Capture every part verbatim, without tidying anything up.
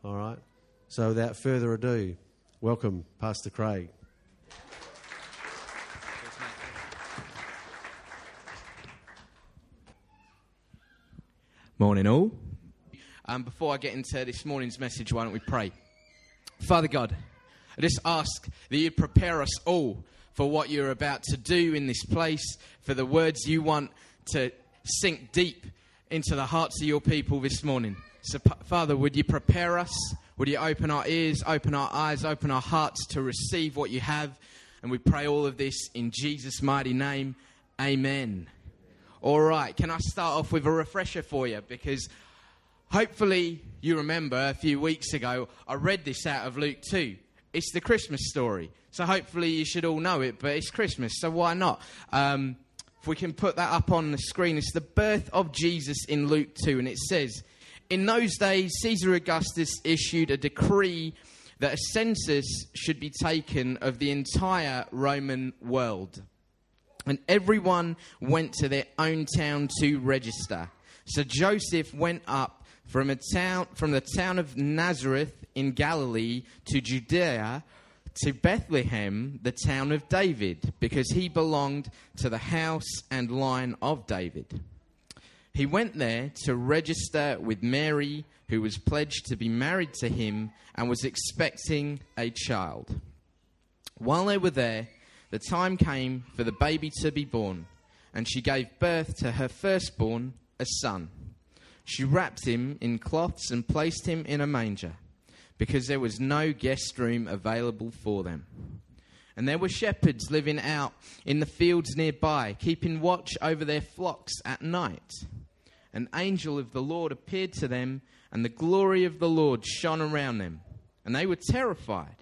all right? So without further ado, welcome Pastor Craig. Morning all. Um, before I get into this morning's message, why don't we pray? Father God, I just ask that you prepare us all for what you're about to do in this place, for the words you want to sink deep into the hearts of your people this morning. So, Father, would you prepare us? Would you open our ears, open our eyes, open our hearts to receive what you have? And we pray all of this in Jesus' mighty name. Amen. All right, can I start off with a refresher for you? Because hopefully you remember a few weeks ago, I read this out of Luke two. It's the Christmas story. So hopefully you should all know it, but it's Christmas, so why not? Um, if we can put that up on the screen, it's the birth of Jesus in Luke two, and it says, in those days, Caesar Augustus issued a decree that a census should be taken of the entire Roman world. And everyone went to their own town to register. So Joseph went up from a town, from the town of Nazareth in Galilee to Judea, to Bethlehem, the town of David, because he belonged to the house and line of David. He went there to register with Mary, who was pledged to be married to him and was expecting a child. While they were there, the time came for the baby to be born, and she gave birth to her firstborn, a son. She wrapped him in cloths and placed him in a manger, because there was no guest room available for them. And there were shepherds living out in the fields nearby, keeping watch over their flocks at night. An angel of the Lord appeared to them, and the glory of the Lord shone around them, and they were terrified.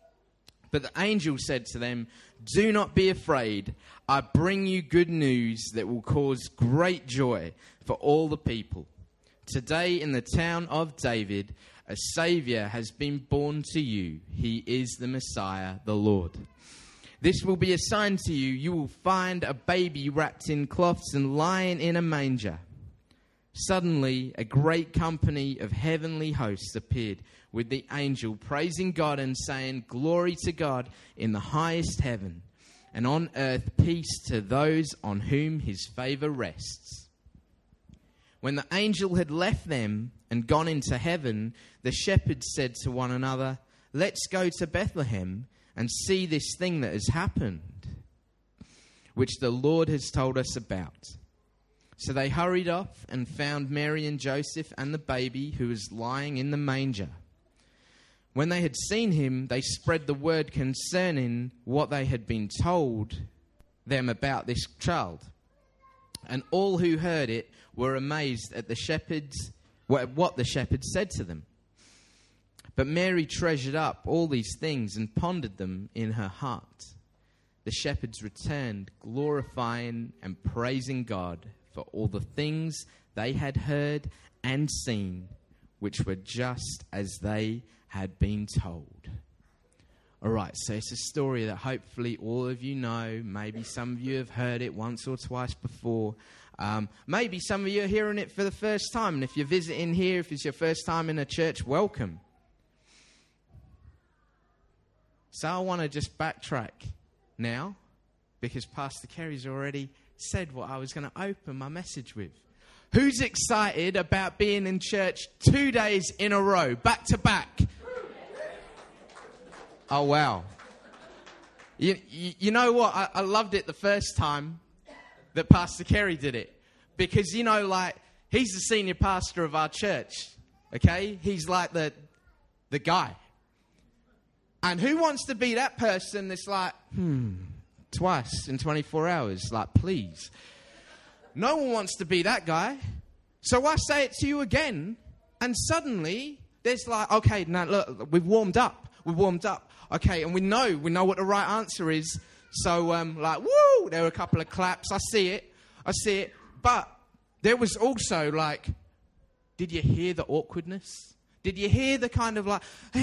But the angel said to them, do not be afraid. I bring you good news that will cause great joy for all the people. Today in the town of David, a Saviour has been born to you. He is the Messiah, the Lord. This will be a sign to you. You will find a baby wrapped in cloths and lying in a manger. Suddenly, a great company of heavenly hosts appeared with the angel, praising God and saying, glory to God in the highest heaven, and on earth peace to those on whom his favour rests. When the angel had left them and gone into heaven, the shepherds said to one another, let's go to Bethlehem and see this thing that has happened, which the Lord has told us about. So they hurried off and found Mary and Joseph and the baby who was lying in the manger. When they had seen him, they spread the word concerning what they had been told them about this child. And all who heard it were amazed at the shepherds, what the shepherds said to them. But Mary treasured up all these things and pondered them in her heart. The shepherds returned, glorifying and praising God for all the things they had heard and seen, which were just as they had been told. All right, so it's a story that hopefully all of you know. Maybe some of you have heard it once or twice before. Um, maybe some of you are hearing it for the first time. And if you're visiting here, if it's your first time in a church, welcome. So I want to just backtrack now, because Pastor Kerry's already said what I was going to open my message with. Who's excited about being in church two days in a row, back to back? Oh, wow. You, you, you know what? I, I loved it the first time that Pastor Kerry did it. Because, you know, like, he's the senior pastor of our church, okay? He's like the the guy. And who wants to be that person that's like, hmm, twice in twenty-four hours? Like, please. No one wants to be that guy. So I say it to you again, and suddenly there's like, okay, now look, we've warmed up. We've warmed up. Okay, and we know, we know what the right answer is. So, um, like, woo, there were a couple of claps. I see it. I see it. But there was also like, did you hear the awkwardness? Did you hear the kind of like,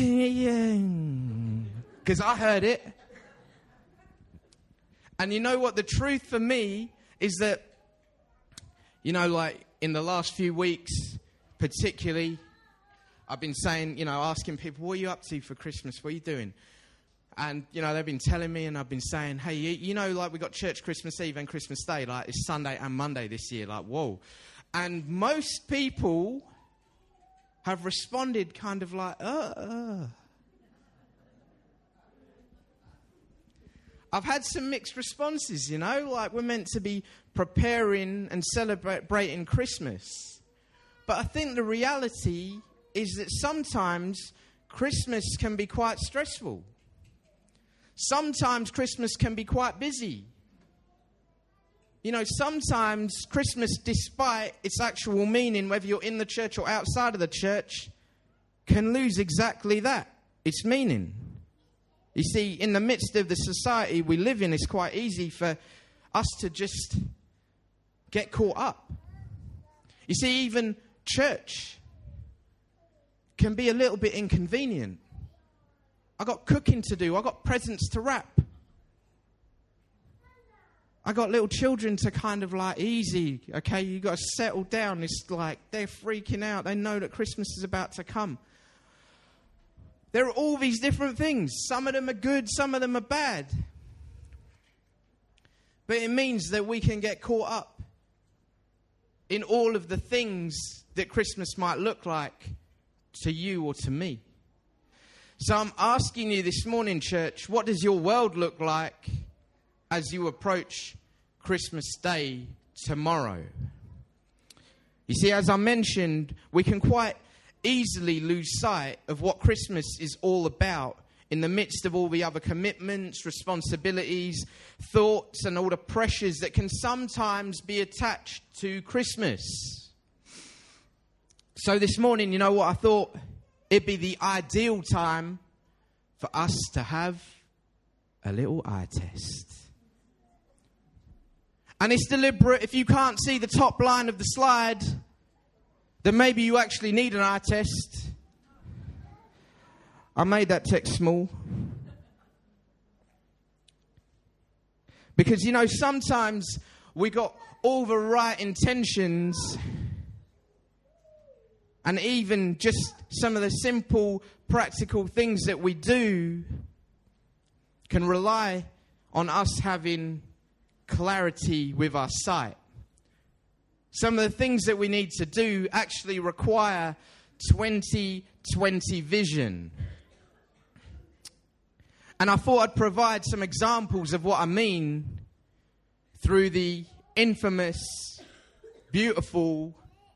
because I heard it. And you know what? The truth for me is that, you know, like in the last few weeks, particularly, I've been saying, you know, asking people, what are you up to for Christmas? What are you doing? And, you know, they've been telling me, and I've been saying, hey, you, you know, like we got church Christmas Eve and Christmas Day, like it's Sunday and Monday this year, like, whoa. And most people have responded kind of like, uh, uh. I've had some mixed responses, you know, like we're meant to be preparing and celebrating Christmas. But I think the reality is that sometimes Christmas can be quite stressful. Sometimes Christmas can be quite busy. You know, sometimes Christmas, despite its actual meaning, whether you're in the church or outside of the church, can lose exactly that, its meaning. You see, in the midst of the society we live in, it's quite easy for us to just get caught up. You see, even church can be a little bit inconvenient. I got cooking to do. I got presents to wrap. I got little children to kind of like, easy, okay, you got to settle down. It's like they're freaking out. They know that Christmas is about to come. There are all these different things. Some of them are good, some of them are bad. But it means that we can get caught up in all of the things that Christmas might look like to you or to me. So I'm asking you this morning, church, what does your world look like as you approach Christmas Day tomorrow? You see, as I mentioned, we can quite easily lose sight of what Christmas is all about in the midst of all the other commitments, responsibilities, thoughts, and all the pressures that can sometimes be attached to Christmas. So this morning, you know what, I thought it'd be the ideal time for us to have a little eye test. And it's deliberate. If you can't see the top line of the slide, then maybe you actually need an eye test. I made that text small. Because, you know, sometimes we got all the right intentions, and even just some of the simple, practical things that we do can rely on us having clarity with our sight. Some of the things that we need to do actually require twenty twenty vision. And I thought I'd provide some examples of what I mean through the infamous, beautiful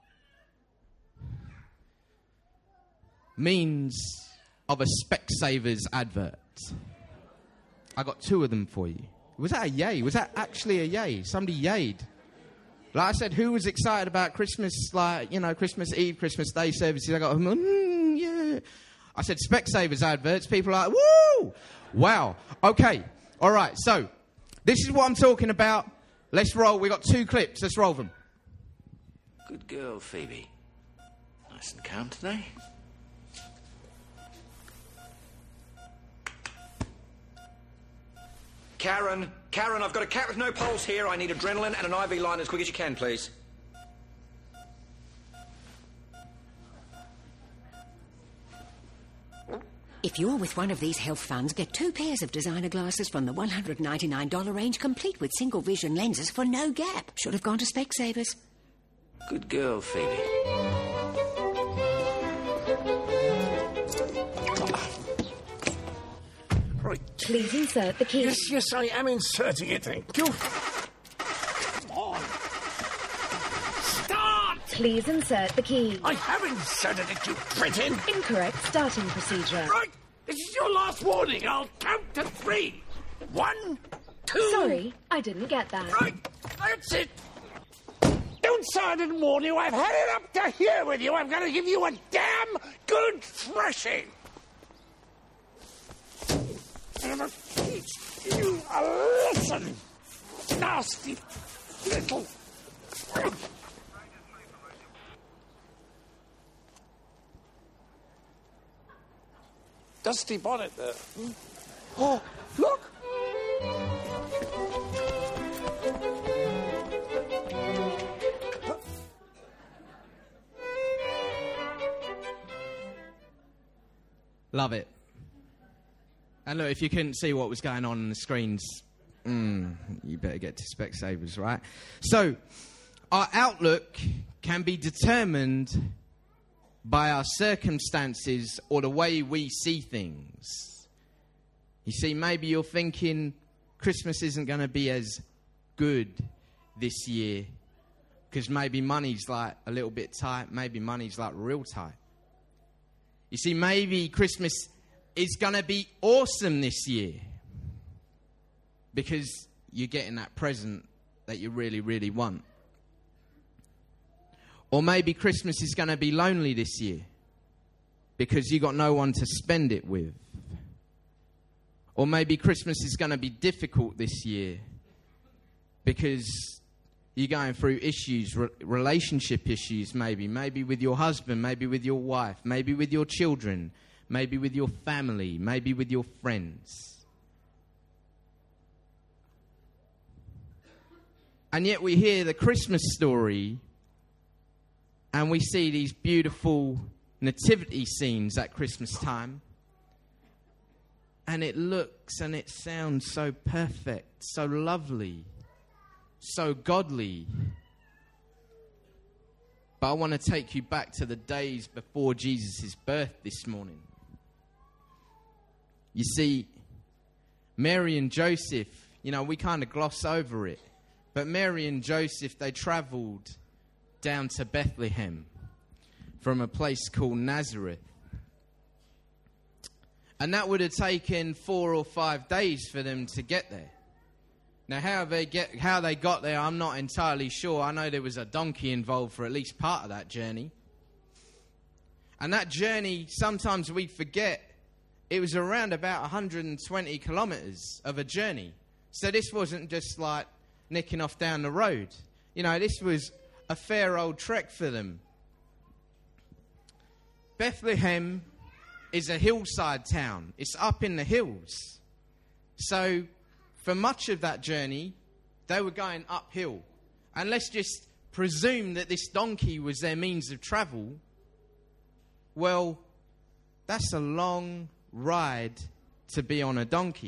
means of a Specsavers advert. I got two of them for you. Was that a yay? Was that actually a yay? Somebody yayed. Like I said, who was excited about Christmas, like, you know, Christmas Eve, Christmas Day services? I got, mm, yeah. I said Specsavers adverts. People are like, woo! Wow. Okay. All right. So, this is what I'm talking about. Let's roll. We got two clips. Let's roll them. Good girl, Phoebe. Nice and calm today. Karen, Karen, I've got a cat with no pulse here. I need adrenaline and an I V line as quick as you can, please. If you're with one of these health funds, get two pairs of designer glasses from the one hundred ninety-nine dollars range, complete with single vision lenses for no gap. Should have gone to Specsavers. Good girl, Phoebe. Right. Please insert the key. Yes, yes, I am inserting it, thank you. Come on. Start! Please insert the key. I have inserted it, you cretin. Incorrect starting procedure. Right, this is your last warning. I'll count to three. One, two... Sorry, I didn't get that. Right, that's it. Don't say I didn't warn you. I've had it up to here with you. I'm going to give you a damn good thrashing. I'm going to teach you a lesson. Nasty little... Dusty bonnet there. Hmm? Oh, look! Love it. And look, if you couldn't see what was going on on the screens, mm, you better get to Specsavers, right? So, our outlook can be determined by our circumstances or the way we see things. You see, maybe you're thinking Christmas isn't going to be as good this year because maybe money's like a little bit tight, maybe money's like real tight. You see, maybe Christmas is going to be awesome this year because you're getting that present that you really, really want. Or maybe Christmas is going to be lonely this year because you got no one to spend it with. Or maybe Christmas is going to be difficult this year because you're going through issues, re- relationship issues maybe. Maybe with your husband, maybe with your wife, maybe with your children, maybe with your family, maybe with your friends. And yet we hear the Christmas story and we see these beautiful nativity scenes at Christmas time. And it looks and it sounds so perfect, so lovely, so godly. But I want to take you back to the days before Jesus' birth this morning. You see, Mary and Joseph, you know, we kind of gloss over it. But Mary and Joseph, they travelled down to Bethlehem from a place called Nazareth. And that would have taken four or five days for them to get there. Now, how they get, how they got there, I'm not entirely sure. I know there was a donkey involved for at least part of that journey. And that journey, sometimes we forget, it was around about one hundred twenty kilometres of a journey. So this wasn't just like nicking off down the road. You know, this was a fair old trek for them. Bethlehem is a hillside town. It's up in the hills. So for much of that journey, they were going uphill. And let's just presume that this donkey was their means of travel. Well, that's a long ride to be on a donkey.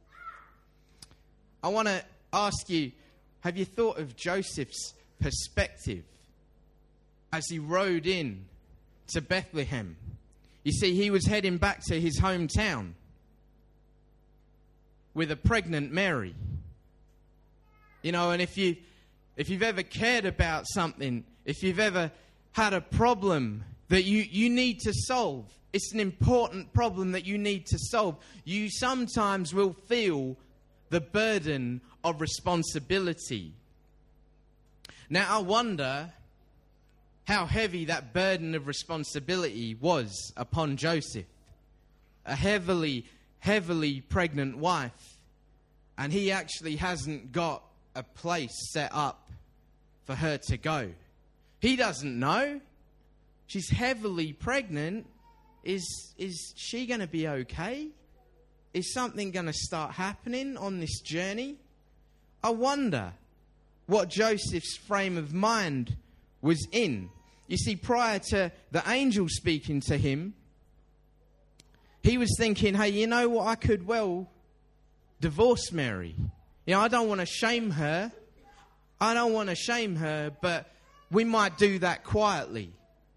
I want to ask you, have you thought of Joseph's perspective as he rode in to Bethlehem? You see, he was heading back to his hometown with a pregnant Mary. You know, and if you if you've ever cared about something, if you've ever had a problem that you, you need to solve, it's an important problem that you need to solve, you sometimes will feel the burden of responsibility. Now, I wonder how heavy that burden of responsibility was upon Joseph. A heavily, heavily pregnant wife. And he actually hasn't got a place set up for her to go. He doesn't know. She's heavily pregnant. Is, is she going to be okay? Is something going to start happening on this journey? I wonder what Joseph's frame of mind was in. You see, prior to the angel speaking to him, he was thinking, hey, you know what, I could well divorce Mary. You know, I don't want to shame her. I don't want to shame her, but we might do that quietly.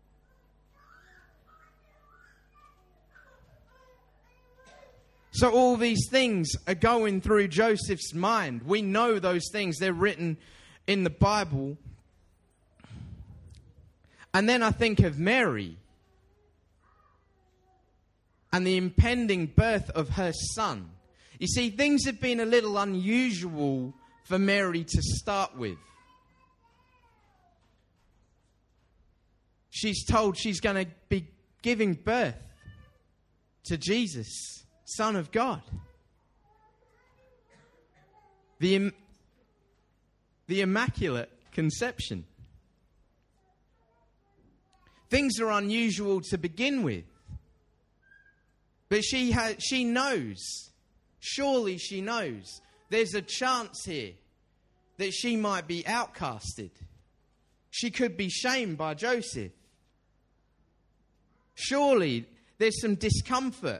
So all these things are going through Joseph's mind. We know those things. They're written in the Bible. And then I think of Mary and the impending birth of her son. You see, things have been a little unusual for Mary to start with. She's told she's going to be giving birth to Jesus, Son of God. The, Im- the Immaculate Conception. Things are unusual to begin with. But she ha- she knows, surely she knows, there's a chance here that she might be outcasted. She could be shamed by Joseph. Surely there's some discomfort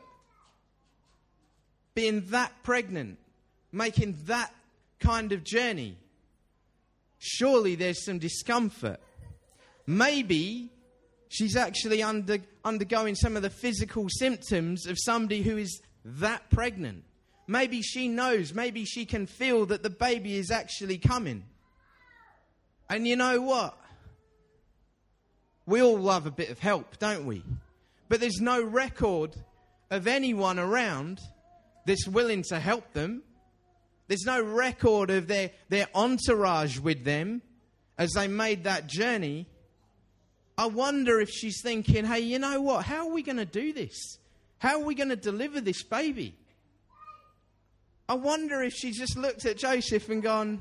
being that pregnant, making that kind of journey. Surely there's some discomfort. Maybe she's actually under, undergoing some of the physical symptoms of somebody who is that pregnant. Maybe she knows, maybe she can feel that the baby is actually coming. And you know what? We all love a bit of help, don't we? But there's no record of anyone around that's willing to help them. There's no record of their, their entourage with them as they made that journey. I wonder if she's thinking, hey, you know what? How are we going to do this? How are we going to deliver this baby? I wonder if she's just looked at Joseph and gone,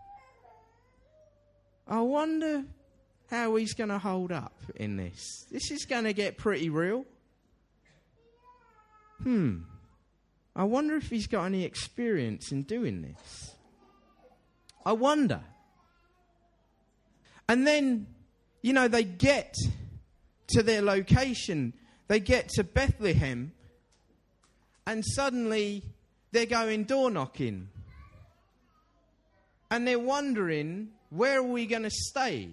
I wonder how he's going to hold up in this. This is going to get pretty real. Hmm. I wonder if he's got any experience in doing this. I wonder. And then, you know, they get to their location. They get to Bethlehem. And suddenly they're going door knocking. And they're wondering, where are we going to stay?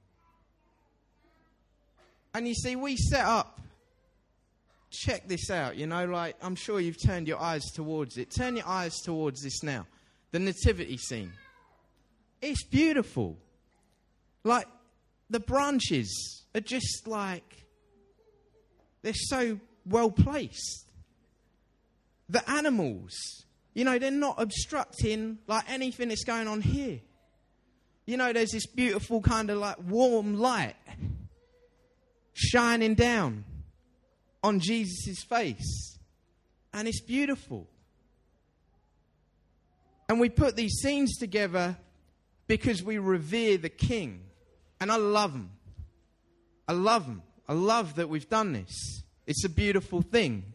And you see, we set up, check this out, you know, like, I'm sure you've turned your eyes towards it. Turn your eyes towards this now. The nativity scene. It's beautiful. Like, the branches are just like, they're so well placed. The animals, you know, they're not obstructing like anything that's going on here. You know, there's this beautiful kind of like warm light shining down on Jesus' face. And it's beautiful. And we put these scenes together because we revere the King. And I love him. I love him. I love that we've done this. It's a beautiful thing.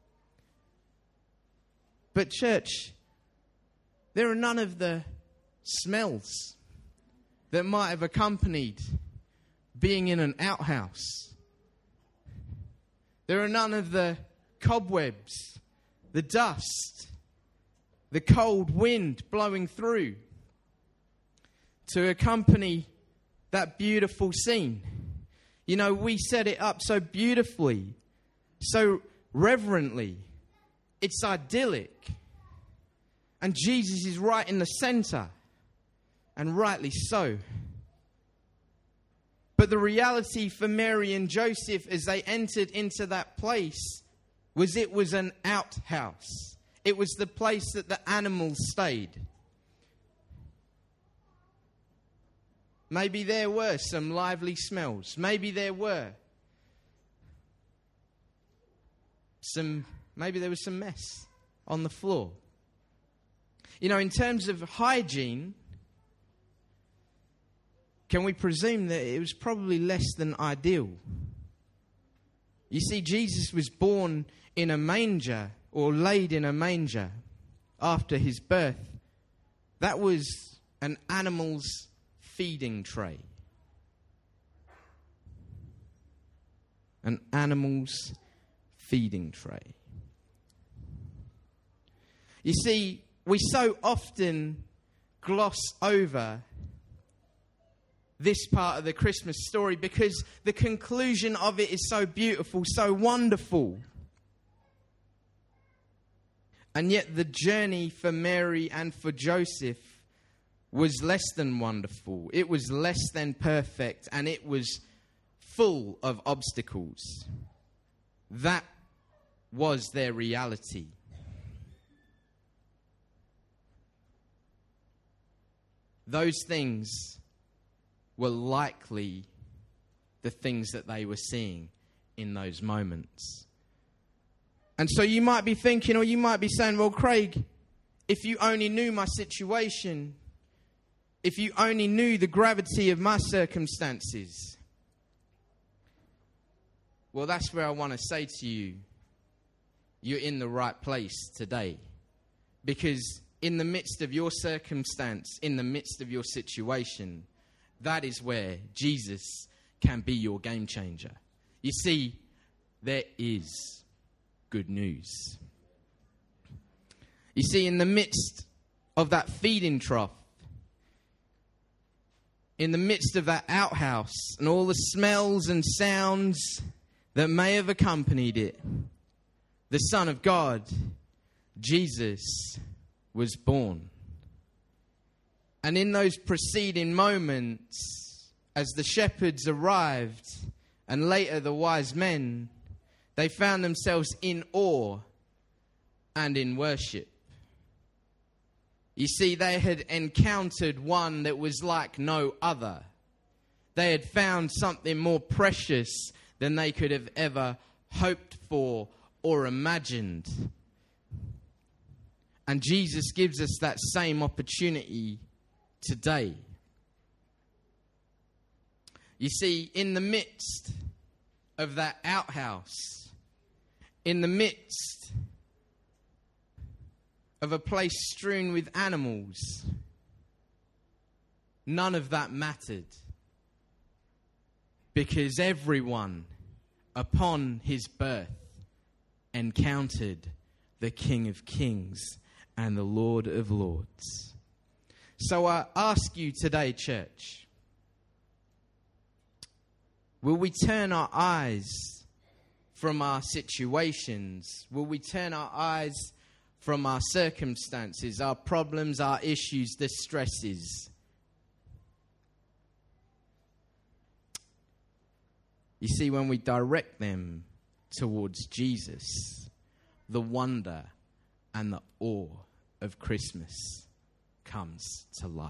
But church, there are none of the smells that might have accompanied being in an outhouse. There are none of the cobwebs, the dust, the cold wind blowing through to accompany that beautiful scene. You know, we set it up so beautifully, so reverently. It's idyllic. And Jesus is right in the center. And rightly so. But the reality for Mary and Joseph as they entered into that place was it was an outhouse. It was the place that the animals stayed. Maybe there were some lively smells. Maybe there were some, maybe there was some mess on the floor. You know, in terms of hygiene, can we presume that it was probably less than ideal? You see, Jesus was born in a manger or laid in a manger after his birth. That was an animal's feeding tray. An animal's feeding tray. You see, we so often gloss over this part of the Christmas story because the conclusion of it is so beautiful, so wonderful. And yet the journey for Mary and for Joseph was less than wonderful. It was less than perfect, and it was full of obstacles. That was their reality. Those things were likely the things that they were seeing in those moments. And so you might be thinking, or you might be saying, well, Craig, if you only knew my situation, if you only knew the gravity of my circumstances, well, that's where I want to say to you, you're in the right place today. Because in the midst of your circumstance, in the midst of your situation, that is where Jesus can be your game changer. You see, there is good news. You see, in the midst of that feeding trough, in the midst of that outhouse and all the smells and sounds that may have accompanied it, the Son of God, Jesus, was born. And in those preceding moments, as the shepherds arrived, and later the wise men, they found themselves in awe and in worship. You see, they had encountered one that was like no other. They had found something more precious than they could have ever hoped for or imagined. And Jesus gives us that same opportunity today. You see, in the midst of that outhouse, in the midst of a place strewn with animals, none of that mattered. Because everyone, upon his birth, encountered the King of Kings and the Lord of Lords. So I ask you today, church, will we turn our eyes from our situations? Will we turn our eyes from our circumstances, our problems, our issues, the stresses? You see, when we direct them towards Jesus, the wonder and the awe of Christmas comes to life.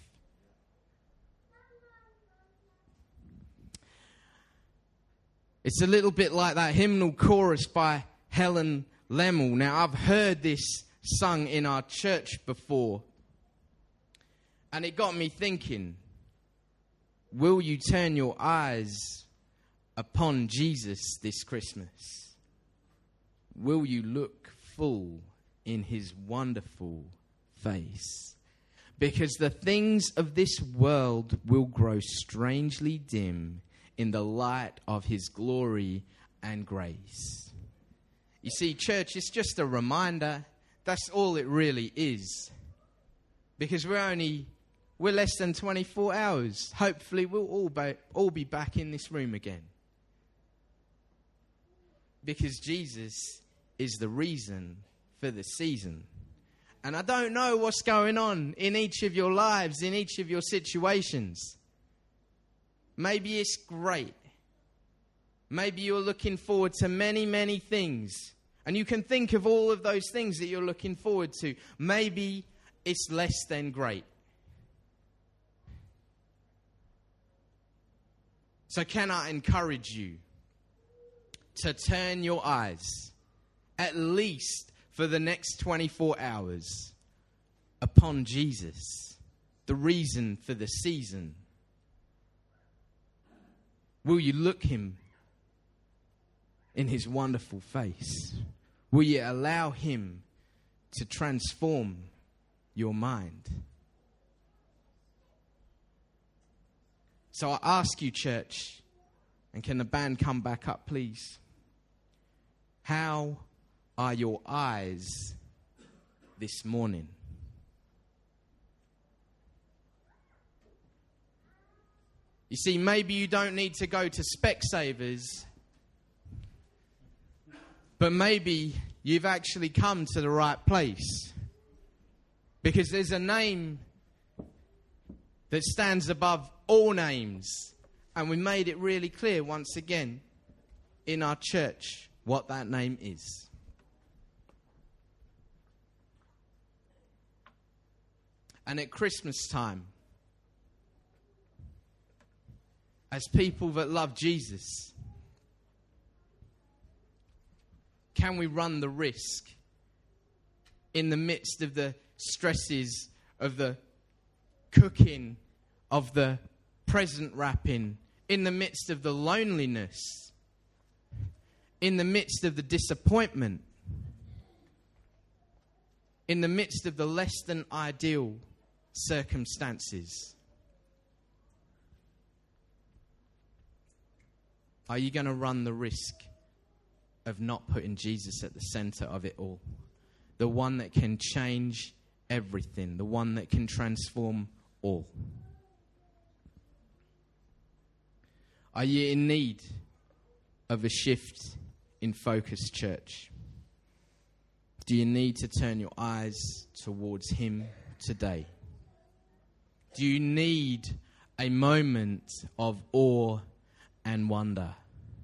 It's a little bit like that hymnal chorus by Helen Lemmel. Now, I've heard this sung in our church before, and it got me thinking, will you turn your eyes upon Jesus this Christmas? Will you look full in his wonderful face? Because the things of this world will grow strangely dim in the light of his glory and grace. You see, church, it's just a reminder. That's all it really is. Because we're only, we're less than twenty-four hours. Hopefully we'll all be, all be back in this room again. Because Jesus is the reason for the season. And I don't know what's going on in each of your lives, in each of your situations. Maybe it's great. Maybe you're looking forward to many, many things. And you can think of all of those things that you're looking forward to. Maybe it's less than great. So can I encourage you to turn your eyes, at least for the next twenty-four hours, upon Jesus, the reason for the season? Will you look him in his wonderful face? Will you allow him to transform your mind? So I ask you, church, and can the band come back up, please? How are your eyes this morning? You see, maybe you don't need to go to Specsavers, but maybe you've actually come to the right place. Because there's a name that stands above all names. And we made it really clear once again in our church what that name is. And at Christmas time, as people that love Jesus, can we run the risk in the midst of the stresses of the cooking, of the present wrapping, in the midst of the loneliness, in the midst of the disappointment, in the midst of the less than ideal circumstances? Are you going to run the risk of not putting Jesus at the center of it all. The one that can change everything. The one that can transform all. Are you in need of a shift in focus, church? Do you need to turn your eyes towards him today? Do you need a moment of awe and wonder?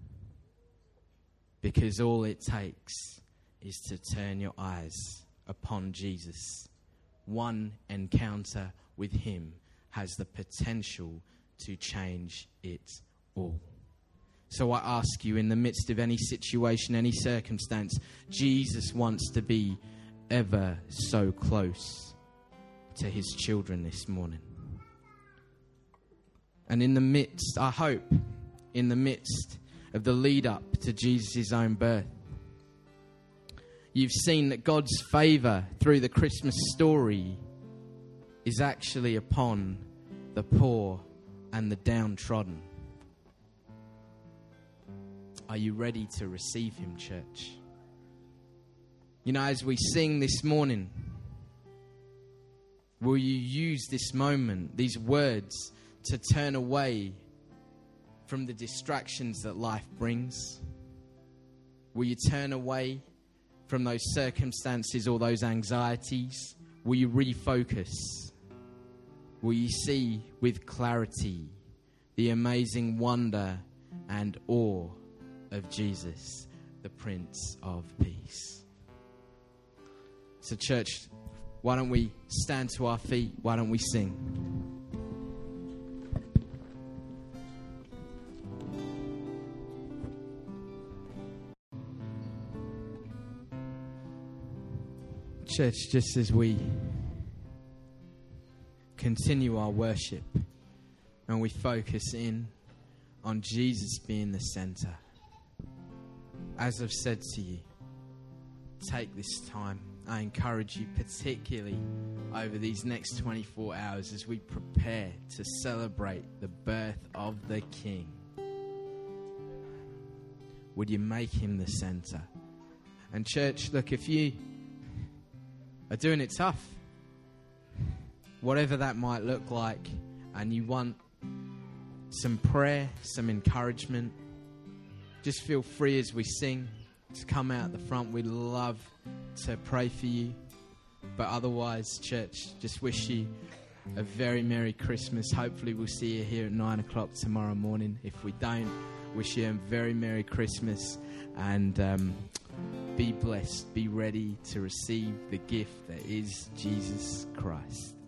Because all it takes is to turn your eyes upon Jesus. One encounter with him has the potential to change it all. So I ask you, in the midst of any situation, any circumstance, Jesus wants to be ever so close to his children this morning. And in the midst, I hope, in the midst of the lead up to Jesus' own birth, you've seen that God's favour through the Christmas story is actually upon the poor and the downtrodden. Are you ready to receive him, church? You know, as we sing this morning, will you use this moment, these words, to turn away from the distractions that life brings? Will you turn away from those circumstances or those anxieties? Will you refocus? Will you see with clarity the amazing wonder and awe of Jesus, the Prince of Peace? So, church, why don't we stand to our feet? Why don't we sing? Church, just as we continue our worship and we focus in on Jesus being the center, as I've said to you, take this time. I encourage you, particularly over these next twenty-four hours, as we prepare to celebrate the birth of the King. Would you make him the center? And church, look, if you are doing it tough, whatever that might look like, and you want some prayer, some encouragement, just feel free as we sing to come out the front. We'd love to pray for you. But otherwise, church, just wish you a very Merry Christmas. Hopefully we'll see you here at nine o'clock tomorrow morning. If we don't, wish you a very Merry Christmas. And um, be blessed. Be ready to receive the gift that is Jesus Christ.